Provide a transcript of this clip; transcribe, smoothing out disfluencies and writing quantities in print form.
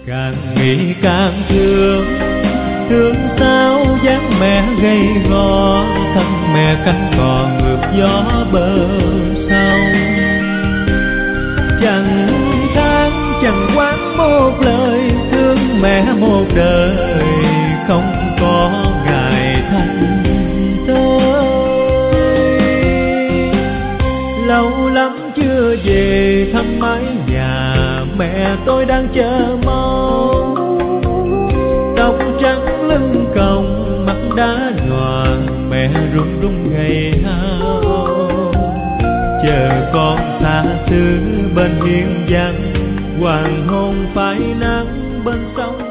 Càng nghĩ càng thương, thương sao dáng mẹ gầy gò, thân mẹ cánh cò ngược gió bờ sau. Chẳng than chẳng quán một lời, thương mẹ một đời không có ngày thành tới. Lâu lắm chưa về thăm mái nhà, mẹ tôi đang chờ mong. Tóc trắng lưng còng mắt đã nhòa, mẹ run run ngày hao. Chờ con xa xứ bên hiên vắng, hoàng hôn phai nắng bên sông.